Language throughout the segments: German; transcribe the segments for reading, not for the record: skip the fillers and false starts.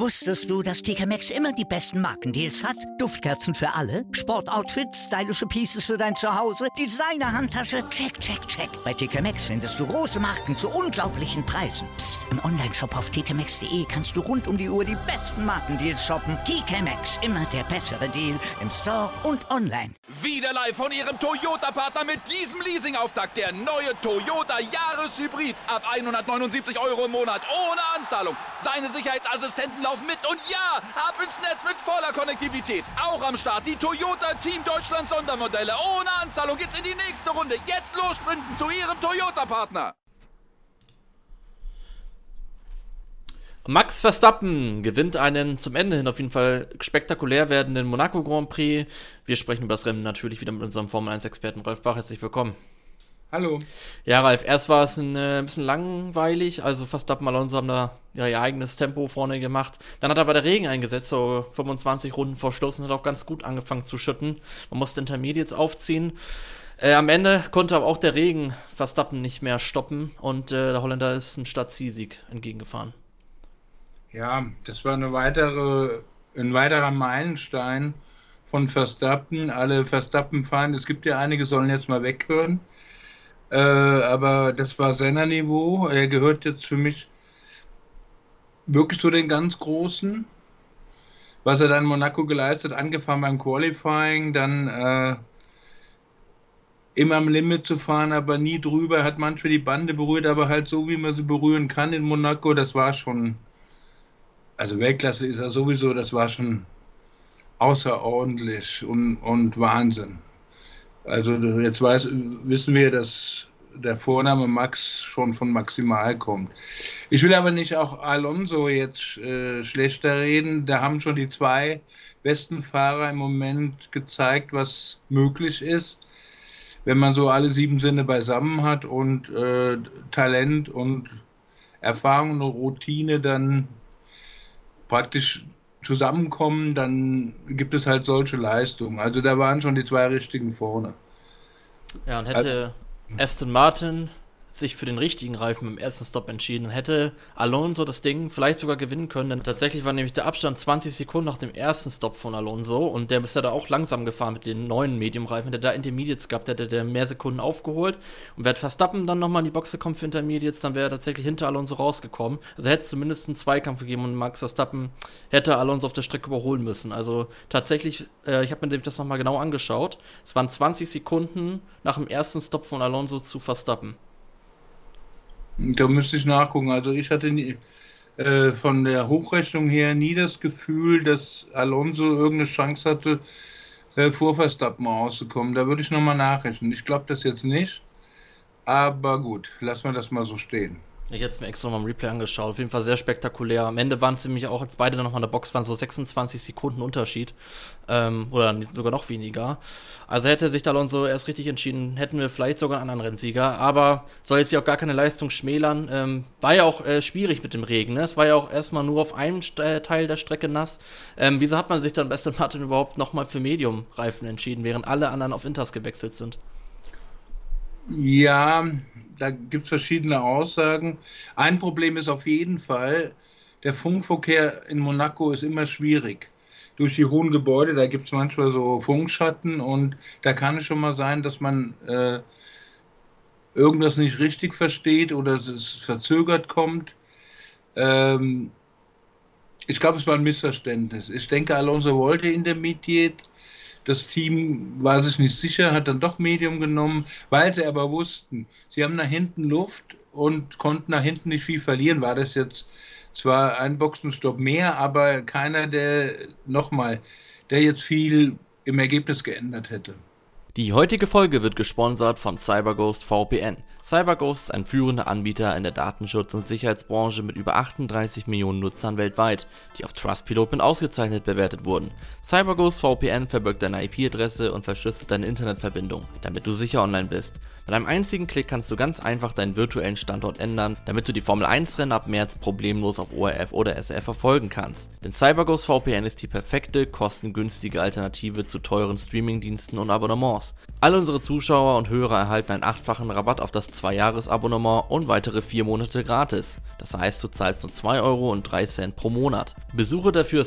Wusstest du, dass TK Maxx immer die besten Markendeals hat? Duftkerzen für alle, Sportoutfits, stylische Pieces für dein Zuhause, Designer-Handtasche, check, check, check. Bei TK Maxx findest du große Marken zu unglaublichen Preisen. Psst. Im Onlineshop auf tkmaxx.de kannst du rund um die Uhr die besten Markendeals shoppen. TK Maxx, immer der bessere Deal im Store und online. Wieder live von Ihrem Toyota-Partner mit diesem Leasing-Auftakt. Der neue Toyota Jahreshybrid. Ab 179 € im Monat. Ohne Anzahlung. Seine Sicherheitsassistenten laufen mit. Und ja, ab ins Netz mit voller Konnektivität. Auch am Start die Toyota Team Deutschland Sondermodelle. Ohne Anzahlung geht's in die nächste Runde. Jetzt los sprinten zu Ihrem Toyota-Partner. Max Verstappen gewinnt einen zum Ende hin auf jeden Fall spektakulär werdenden Monaco Grand Prix. Wir sprechen über das Rennen natürlich wieder mit unserem Formel-1-Experten Ralf Bach. Herzlich willkommen. Hallo. Ja, Ralf, erst war es ein bisschen langweilig, also Verstappen, Alonso haben da ihr eigenes Tempo vorne gemacht. Dann hat aber der Regen eingesetzt, so 25 Runden vor Schluss, und hat auch ganz gut angefangen zu schütten. Man musste Intermediates aufziehen. Am Ende konnte aber auch der Regen Verstappen nicht mehr stoppen und der Holländer ist ein Start-Zielsieg entgegengefahren. Ja, das war ein weiterer Meilenstein von Verstappen. Alle Verstappen-Fans, es gibt ja einige, sollen jetzt mal weghören. Aber das war Senna-Niveau. Er gehört jetzt für mich wirklich zu den ganz Großen. Was er dann in Monaco geleistet, angefangen beim Qualifying, dann immer am Limit zu fahren, aber nie drüber. Hat manchmal die Bande berührt, aber halt so, wie man sie berühren kann in Monaco. Das war schon, also Weltklasse ist er sowieso, das war schon außerordentlich und Wahnsinn. Also jetzt wissen wir, dass der Vorname Max schon von Maximal kommt. Ich will aber nicht auch Alonso jetzt schlechter reden. Da haben schon die zwei besten Fahrer im Moment gezeigt, was möglich ist, wenn man so alle 7 Sinne beisammen hat und Talent und Erfahrung und Routine dann praktisch zusammenkommen, dann gibt es halt solche Leistungen. Also da waren schon die zwei richtigen vorne. Ja, und hätte Aston Martin sich für den richtigen Reifen im ersten Stop entschieden, hätte Alonso das Ding vielleicht sogar gewinnen können, denn tatsächlich war nämlich der Abstand 20 Sekunden nach dem ersten Stop von Alonso und der ist ja da auch langsam gefahren mit den neuen Medium-Reifen, der da Intermediates gehabt hätte, der mehr Sekunden aufgeholt und wäre Verstappen dann nochmal in die Box gekommen für Intermediates, dann wäre er tatsächlich hinter Alonso rausgekommen, also hätte es zumindest einen Zweikampf gegeben und Max Verstappen hätte Alonso auf der Strecke überholen müssen, also tatsächlich, ich habe mir das nochmal genau angeschaut, es waren 20 Sekunden nach dem ersten Stop von Alonso zu Verstappen. Da müsste ich nachgucken. Also ich hatte von der Hochrechnung her nie das Gefühl, dass Alonso irgendeine Chance hatte, vor Verstappen rauszukommen. Da würde ich nochmal nachrechnen. Ich glaube das jetzt nicht. Aber gut, lassen wir das mal so stehen. Ich hätte es mir extra nochmal im Replay angeschaut. Auf jeden Fall sehr spektakulär. Am Ende waren es nämlich auch, als beide dann nochmal in der Box waren, so 26 Sekunden Unterschied. Oder sogar noch weniger. Also hätte sich Alonso erst richtig entschieden, hätten wir vielleicht sogar einen anderen Rennsieger. Aber soll jetzt ja auch gar keine Leistung schmälern. War ja auch schwierig mit dem Regen. Ne? Es war ja auch erstmal nur auf einem Teil der Strecke nass. Wieso hat man sich dann bei Aston Martin überhaupt nochmal für Medium-Reifen entschieden, während alle anderen auf Inters gewechselt sind? Ja, da gibt es verschiedene Aussagen. Ein Problem ist auf jeden Fall, der Funkverkehr in Monaco ist immer schwierig. Durch die hohen Gebäude, da gibt es manchmal so Funkschatten und da kann es schon mal sein, dass man irgendwas nicht richtig versteht oder es verzögert kommt. Ich glaube, es war ein Missverständnis. Ich denke, Alonso wollte Intermediate. Das Team war sich nicht sicher, hat dann doch Medium genommen, weil sie aber wussten, sie haben nach hinten Luft und konnten nach hinten nicht viel verlieren. War das jetzt zwar ein Boxenstopp mehr, aber keiner, der jetzt viel im Ergebnis geändert hätte. Die heutige Folge wird gesponsert von CyberGhost VPN. CyberGhost ist ein führender Anbieter in der Datenschutz- und Sicherheitsbranche mit über 38 Millionen Nutzern weltweit, die auf Trustpilot mit ausgezeichnet bewertet wurden. CyberGhost VPN verbirgt deine IP-Adresse und verschlüsselt deine Internetverbindung, damit du sicher online bist. Mit einem einzigen Klick kannst du ganz einfach deinen virtuellen Standort ändern, damit du die Formel-1-Rennen ab März problemlos auf ORF oder SRF verfolgen kannst. Denn CyberGhost VPN ist die perfekte, kostengünstige Alternative zu teuren Streamingdiensten und Abonnements. Alle unsere Zuschauer und Hörer erhalten einen 8-fachen Rabatt auf das 2-Jahres-Abonnement und weitere 4 Monate gratis. Das heißt, du zahlst nur 2,03 € pro Monat. Besuche dafür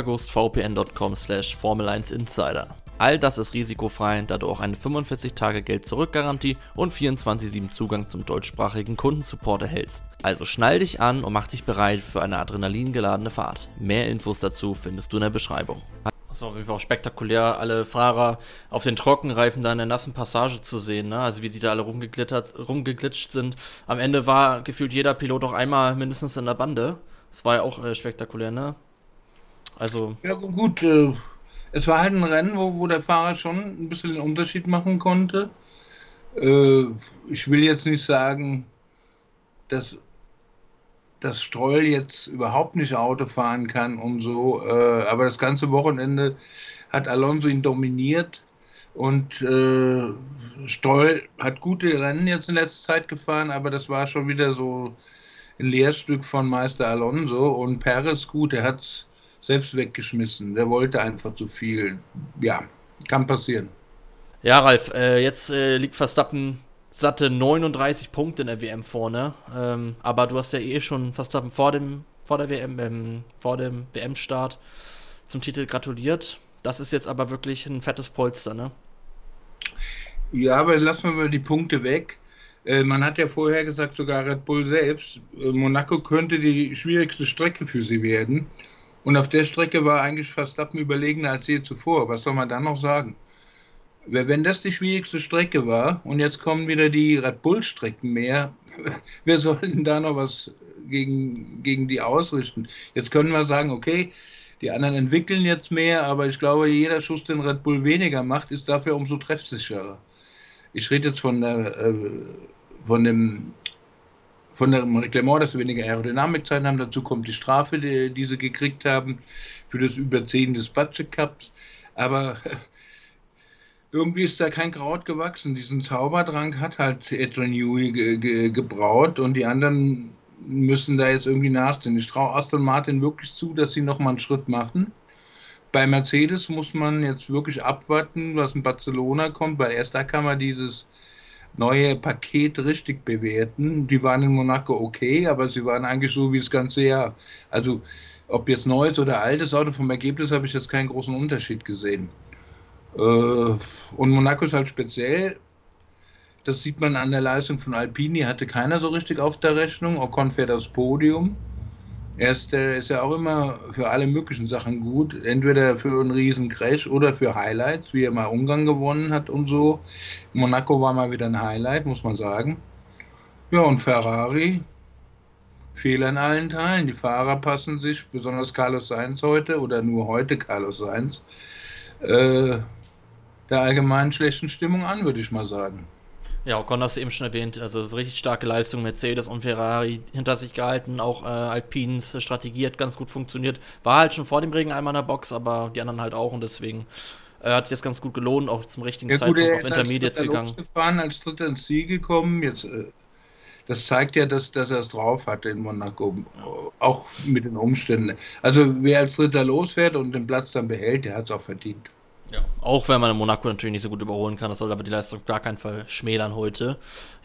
cyberghostvpn.com/Formel1Insider. All das ist risikofrei, da du auch eine 45-Tage-Geld-Zurück-Garantie und 24/7 Zugang zum deutschsprachigen Kundensupport erhältst. Also schnall dich an und mach dich bereit für eine adrenalingeladene Fahrt. Mehr Infos dazu findest du in der Beschreibung. Das war auf jeden Fall auch spektakulär, alle Fahrer auf den Trockenreifen da in der nassen Passage zu sehen, ne? Also wie sie da alle rumgeglitscht sind. Am Ende war gefühlt jeder Pilot auch einmal mindestens in der Bande. Das war ja auch spektakulär, ne? Also... Ja gut, es war halt ein Rennen, wo der Fahrer schon ein bisschen den Unterschied machen konnte. Ich will jetzt nicht sagen, dass Stroll jetzt überhaupt nicht Auto fahren kann und so, aber das ganze Wochenende hat Alonso ihn dominiert und Stroll hat gute Rennen jetzt in letzter Zeit gefahren, aber das war schon wieder so ein Lehrstück von Meister Alonso. Und Perez, gut, er hat es selbst weggeschmissen, der wollte einfach zu viel. Ja, kann passieren. Ja, Ralf, jetzt liegt Verstappen satte 39 Punkte in der WM vorne, aber du hast ja schon Verstappen vor dem WM-Start zum Titel gratuliert. Das ist jetzt aber wirklich ein fettes Polster, ne? Ja, aber lassen wir mal die Punkte weg. Man hat ja vorher gesagt, sogar Red Bull selbst, Monaco könnte die schwierigste Strecke für sie werden. Und auf der Strecke war eigentlich Verstappen überlegener als je zuvor. Was soll man dann noch sagen? Wenn das die schwierigste Strecke war und jetzt kommen wieder die Red Bull-Strecken mehr, wer soll denn da noch was gegen die ausrichten? Jetzt können wir sagen, okay, die anderen entwickeln jetzt mehr, aber ich glaube, jeder Schuss, den Red Bull weniger macht, ist dafür umso treffsicherer. Ich rede jetzt von dem Reglement, dass sie weniger Aerodynamikzeit haben. Dazu kommt die Strafe, die sie gekriegt haben für das Überziehen des Budget Cups. Aber irgendwie ist da kein Kraut gewachsen. Diesen Zaubertrank hat halt Adrian Newey gebraut und die anderen müssen da jetzt irgendwie nachdenken. Ich traue Aston Martin wirklich zu, dass sie nochmal einen Schritt machen. Bei Mercedes muss man jetzt wirklich abwarten, was in Barcelona kommt, weil erst da kann man dieses neue Paket richtig bewerten. Die waren in Monaco okay, aber sie waren eigentlich so wie das ganze Jahr. Also ob jetzt neues oder altes Auto, vom Ergebnis habe ich jetzt keinen großen Unterschied gesehen. Und Monaco ist halt speziell, das sieht man an der Leistung von Alpine, die hatte keiner so richtig auf der Rechnung. Ocon fährt aufs Podium. Er ist ja auch immer für alle möglichen Sachen gut, entweder für einen riesen Crash oder für Highlights, wie er mal Ungarn gewonnen hat und so. Monaco war mal wieder ein Highlight, muss man sagen. Ja, und Ferrari, Fehler in allen Teilen. Die Fahrer passen sich, besonders Carlos Sainz heute, oder nur heute Carlos Sainz, der allgemeinen schlechten Stimmung an, würde ich mal sagen. Ja, Ocon hast du eben schon erwähnt, also richtig starke Leistung, Mercedes und Ferrari hinter sich gehalten, auch Alpines Strategie hat ganz gut funktioniert, war halt schon vor dem Regen einmal in der Box, aber die anderen halt auch und deswegen hat sich das ganz gut gelohnt, auch zum richtigen Zeitpunkt auf Intermediates gegangen. Er ist gefahren, als Dritter ins Ziel gekommen, jetzt, das zeigt ja, dass er es drauf hatte in Monaco, auch mit den Umständen. Also wer als Dritter losfährt und den Platz dann behält, der hat es auch verdient. Ja, auch wenn man in Monaco natürlich nicht so gut überholen kann, das soll aber die Leistung auf gar keinen Fall schmälern heute.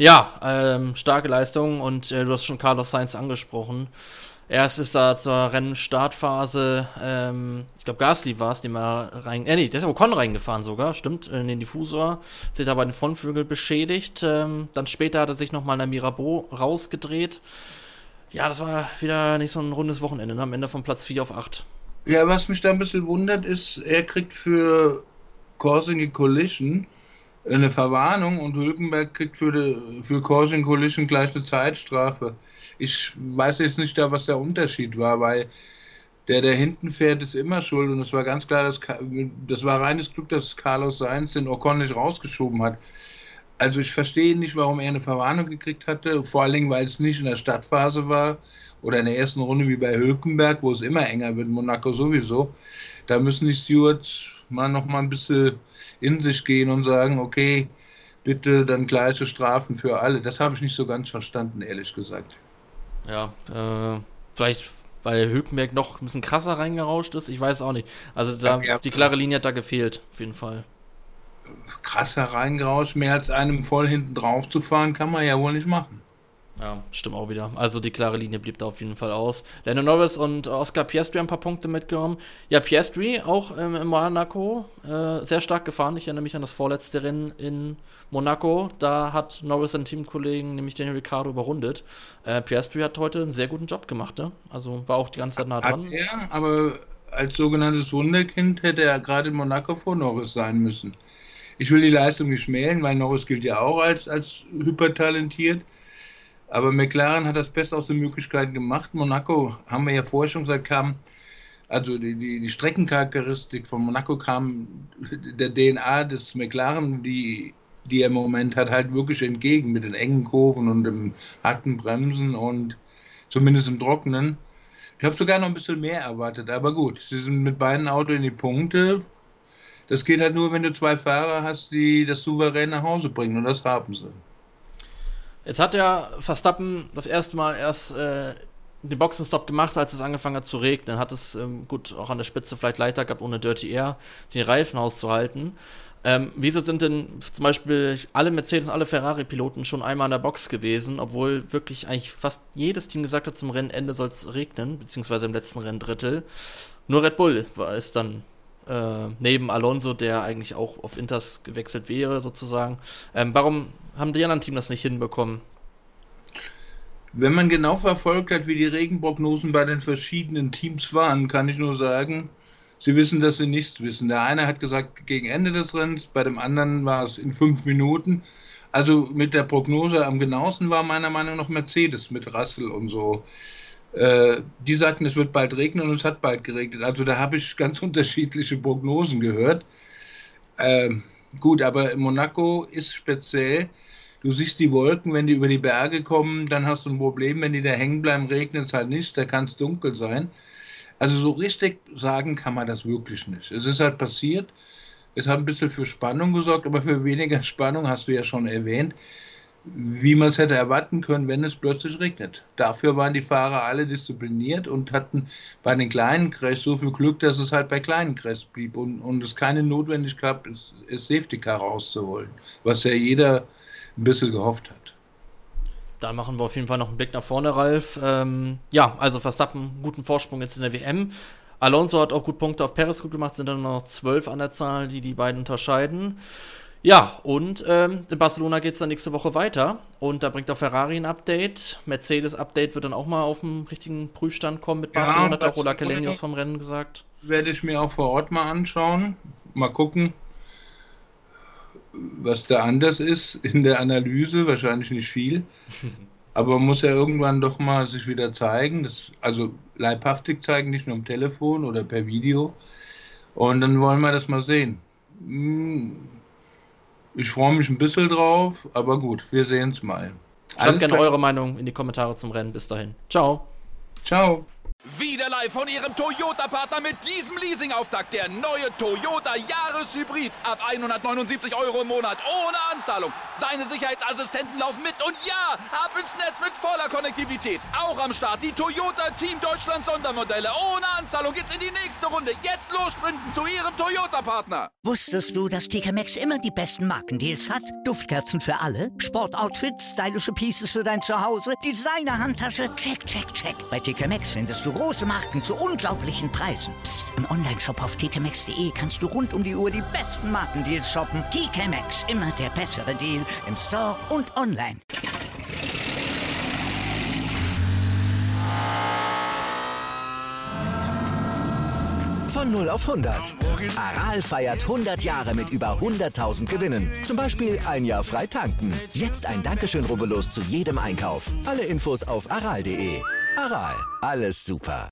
Ja, starke Leistung und du hast schon Carlos Sainz angesprochen. Erst ist da zur Rennstartphase, ich glaube Gasly war es, der ist Ocon reingefahren sogar, stimmt, in den Diffusor, sich da bei den Frontflügel beschädigt. Dann später hat er sich nochmal in der Mirabeau rausgedreht. Ja, das war wieder nicht so ein rundes Wochenende, ne? Am Ende von Platz 4 auf 8. Ja, was mich da ein bisschen wundert, ist, er kriegt für Causing a Collision eine Verwarnung und Hülkenberg kriegt für Causing Collision gleich eine Zeitstrafe. Ich weiß jetzt nicht was der Unterschied war, weil der hinten fährt, ist immer schuld und es war ganz klar, das war reines Glück, dass Carlos Sainz den Ocon nicht rausgeschoben hat. Also ich verstehe nicht, warum er eine Verwarnung gekriegt hatte, vor allen Dingen, weil es nicht in der Startphase war oder in der ersten Runde wie bei Hülkenberg, wo es immer enger wird, Monaco sowieso. Da müssen die Stewards noch mal ein bisschen in sich gehen und sagen, okay, bitte dann gleiche Strafen für alle. Das habe ich nicht so ganz verstanden, ehrlich gesagt. Ja, vielleicht, weil Hülkenberg noch ein bisschen krasser reingerauscht ist, ich weiß auch nicht. Also die klare Linie hat da gefehlt, auf jeden Fall. Krasser reingerauscht, mehr als einem voll hinten drauf zu fahren, kann man ja wohl nicht machen. Ja, stimmt auch wieder. Also die klare Linie blieb da auf jeden Fall aus. Lando Norris und Oscar Piastri haben ein paar Punkte mitgenommen. Ja, Piastri auch in Monaco sehr stark gefahren. Ich erinnere mich an das vorletzte Rennen in Monaco. Da hat Norris seinen Teamkollegen, nämlich Daniel Ricciardo, überrundet. Piastri hat heute einen sehr guten Job gemacht, ne? Also war auch die ganze Zeit nah dran. Hat er, aber als sogenanntes Wunderkind hätte er gerade in Monaco vor Norris sein müssen. Ich will die Leistung nicht schmälen, weil Norris gilt ja auch als hypertalentiert. Aber McLaren hat das Beste aus den Möglichkeiten gemacht. Monaco, haben wir ja vorher schon gesagt, also die Streckencharakteristik von Monaco kam der DNA des McLaren, die er im Moment hat, halt wirklich entgegen mit den engen Kurven und dem harten Bremsen und zumindest im Trockenen. Ich habe sogar noch ein bisschen mehr erwartet, aber gut, sie sind mit beiden Autos in die Punkte. Das geht halt nur, wenn du zwei Fahrer hast, die das souverän nach Hause bringen, und das haben sie. Jetzt hat der Verstappen das erste Mal erst den Boxenstopp gemacht, als es angefangen hat zu regnen. Hat es gut auch an der Spitze vielleicht leichter gehabt, ohne Dirty Air den Reifen auszuhalten. Wieso sind denn zum Beispiel alle Mercedes und alle Ferrari-Piloten schon einmal in der Box gewesen, obwohl wirklich eigentlich fast jedes Team gesagt hat, zum Rennende soll es regnen, beziehungsweise im letzten Renndrittel. Nur Red Bull ist dann neben Alonso, der eigentlich auch auf Inters gewechselt wäre, sozusagen. Warum haben die anderen Teams das nicht hinbekommen? Wenn man genau verfolgt hat, wie die Regenprognosen bei den verschiedenen Teams waren, kann ich nur sagen, sie wissen, dass sie nichts wissen. Der eine hat gesagt, gegen Ende des Rennens, bei dem anderen war es in 5 Minuten. Also mit der Prognose am genauesten war meiner Meinung nach Mercedes mit Russell und so. Die sagten, es wird bald regnen, und es hat bald geregnet. Also da habe ich ganz unterschiedliche Prognosen gehört. Gut, aber Monaco ist speziell. Du siehst die Wolken, wenn die über die Berge kommen, dann hast du ein Problem. Wenn die da hängen bleiben, regnet es halt nicht, da kann es dunkel sein. Also so richtig sagen kann man das wirklich nicht. Es ist halt passiert, es hat ein bisschen für Spannung gesorgt, aber für weniger Spannung, hast du ja schon erwähnt, wie man es hätte erwarten können, wenn es plötzlich regnet. Dafür waren die Fahrer alle diszipliniert und hatten bei den kleinen Crashs so viel Glück, dass es halt bei kleinen Crashs blieb und es keine Notwendigkeit gab, es Safety Car rauszuholen, was ja jeder ein bisschen gehofft hat. Da machen wir auf jeden Fall noch einen Blick nach vorne, Ralf. Ja, also Verstappen, guten Vorsprung jetzt in der WM. Alonso hat auch gut Punkte auf Perez gut gemacht, sind dann noch 12 an der Zahl, die beiden unterscheiden. Ja, und in Barcelona geht es dann nächste Woche weiter, und da bringt auch Ferrari ein Update. Mercedes-Update wird dann auch mal auf den richtigen Prüfstand kommen mit Barcelona, hat auch Ola Källenius vom Rennen gesagt. Werde ich mir auch vor Ort mal anschauen, mal gucken, was da anders ist in der Analyse, wahrscheinlich nicht viel, aber man muss ja irgendwann doch mal sich wieder zeigen, also leibhaftig zeigen, nicht nur am Telefon oder per Video, und dann wollen wir das mal sehen. Ich freue mich ein bisschen drauf, aber gut, wir sehen es mal. Schreibt gerne eure Meinung in die Kommentare zum Rennen. Bis dahin. Ciao. Ciao. Wieder live von Ihrem Toyota-Partner mit diesem Leasing-Auftakt. Der neue Toyota Jahreshybrid. Ab 179 € im Monat. Ohne Anzahlung. Seine Sicherheitsassistenten laufen mit. Und ja, ab ins Netz mit voller Konnektivität. Auch am Start die Toyota Team Deutschland Sondermodelle. Ohne Anzahlung geht's in die nächste Runde. Jetzt los sprinten zu Ihrem Toyota-Partner. Wusstest du, dass TK Maxx immer die besten Markendeals hat? Duftkerzen für alle, Sportoutfits, stylische Pieces für dein Zuhause, Designer-Handtasche, check, check, check. Bei TK Maxx findest du große Marken zu unglaublichen Preisen. Psst. Im Onlineshop auf tkmaxx.de kannst du rund um die Uhr die besten Markendeals shoppen. TK Maxx, immer der bessere Deal im Store und online. Von 0 auf 100. Aral feiert 100 Jahre mit über 100.000 Gewinnen. Zum Beispiel ein Jahr frei tanken. Jetzt ein Dankeschön, rubbellos zu jedem Einkauf. Alle Infos auf aral.de. Aral, alles super.